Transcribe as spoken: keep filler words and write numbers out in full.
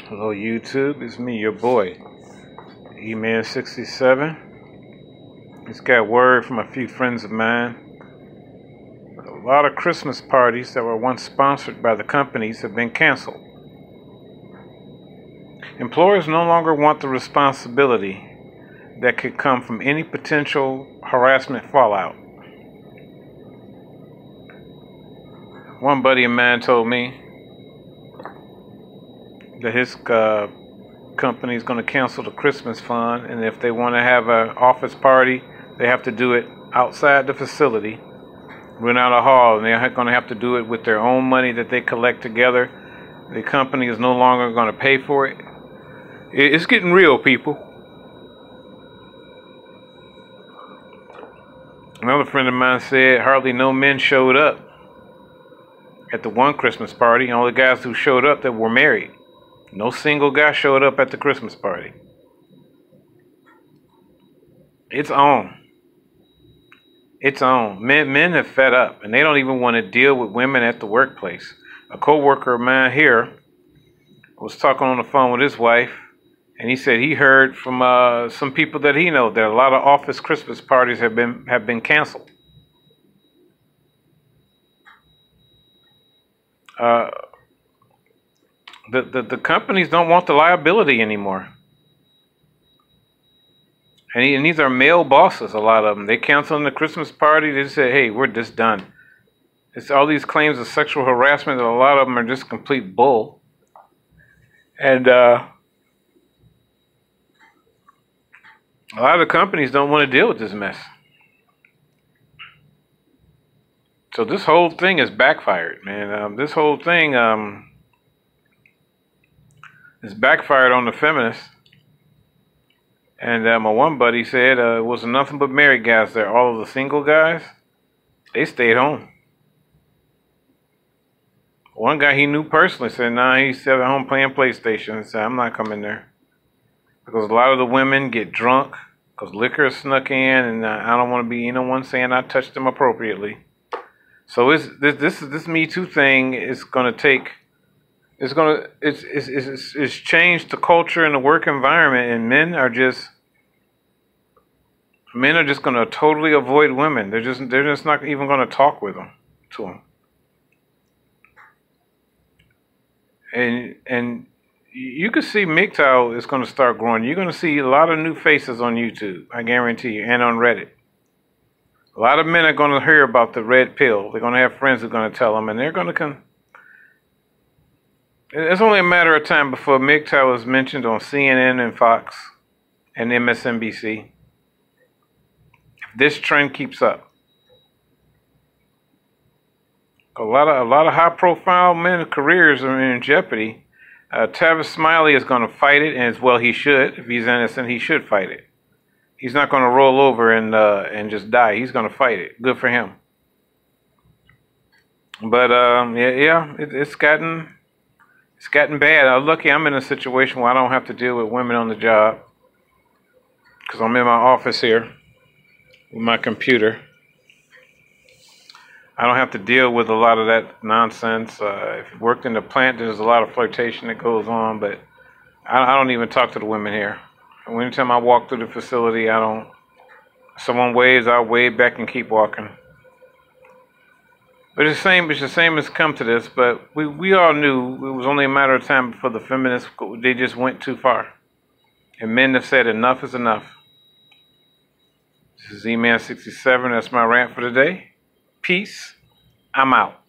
Hello YouTube, it's me, your boy, E-Man sixty-seven. Just got word from a few friends of mine. A lot of Christmas parties that were once sponsored by the companies have been canceled. Employers no longer want the responsibility that could come from any potential harassment fallout. One buddy of mine told me that his uh, company is going to cancel the Christmas fund, and if they want to have an office party, they have to do it outside the facility, rent out a hall, and they're going to have to do it with their own money that they collect together. The company is no longer going to pay for it. It's getting real, people. Another friend of mine said hardly no men showed up at the one Christmas party. All the guys who showed up that were married. No single guy showed up at the Christmas party. It's on. It's on. Men, men have fed up, and they don't even want to deal with women at the workplace. A co-worker of mine here was talking on the phone with his wife, and he said he heard from uh, some people that he knows that a lot of office Christmas parties have been have been canceled. Uh, The, the the companies don't want the liability anymore. And, he, and these are male bosses, a lot of them. They canceling the Christmas party. They say, hey, we're just done. It's all these claims of sexual harassment, that a lot of them are just complete bull. And uh, a lot of the companies don't want to deal with this mess. So this whole thing is backfired, man. Um, this whole thing... Um, It's backfired on the feminists. And uh, my one buddy said uh, it was nothing but married guys there. All of the single guys, they stayed home. One guy he knew personally said, nah, he's still at home playing PlayStation. He said, I'm not coming there. Because a lot of the women get drunk because liquor is snuck in, and uh, I don't want to be anyone saying I touched them appropriately. So it's, this, this, this Me Too thing is going to take... It's gonna it's, it's it's it's changed the culture and the work environment, and men are just men are just gonna totally avoid women. They're just they're just not even gonna talk with them to them. And and you can see M G T O W is gonna start growing. You're gonna see a lot of new faces on YouTube, I guarantee you, and on Reddit. A lot of men are gonna hear about the red pill. They're gonna have friends who are gonna tell them, and they're gonna come. It's only a matter of time before M G T O W is mentioned on C N N and Fox and M S N B C. If this trend keeps up, a lot of a lot of high-profile men's careers are in jeopardy. Uh, Tavis Smiley is going to fight it, and as well he should. If he's innocent, he should fight it. He's not going to roll over and uh, and just die. He's going to fight it. Good for him. But um, yeah, yeah, it, it's gotten. It's gotten bad. I'm lucky I'm in a situation where I don't have to deal with women on the job because I'm in my office here with my computer. I don't have to deal with a lot of that nonsense. Uh, if you worked in the plant, there's a lot of flirtation that goes on, but I, I don't even talk to the women here. And anytime I walk through the facility, I don't. If someone waves, I'll wave back and keep walking. But it's the same. It's the same as come to this. But we, we all knew it was only a matter of time before the feminists, they just went too far, and men have said enough is enough. This is E-Man sixty-seven. That's my rant for today. Peace. I'm out.